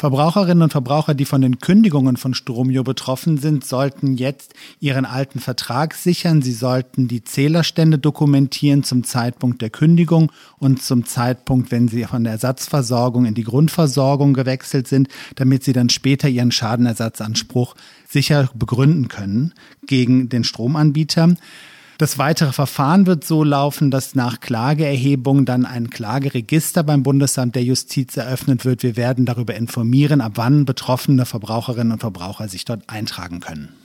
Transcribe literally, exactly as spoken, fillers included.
Verbraucherinnen und Verbraucher, die von den Kündigungen von Stromio betroffen sind, sollten jetzt ihren alten Vertrag sichern. Sie sollten die Zählerstände dokumentieren zum Zeitpunkt der Kündigung und zum Zeitpunkt, wenn sie von der Ersatzversorgung in die Grundversorgung gewechselt sind, damit sie dann später ihren Schadenersatzanspruch sicher begründen können gegen den Stromanbieter. Das weitere Verfahren wird so laufen, dass nach Klageerhebung dann ein Klageregister beim Bundesamt der Justiz eröffnet wird. Wir werden darüber informieren, ab wann betroffene Verbraucherinnen und Verbraucher sich dort eintragen können.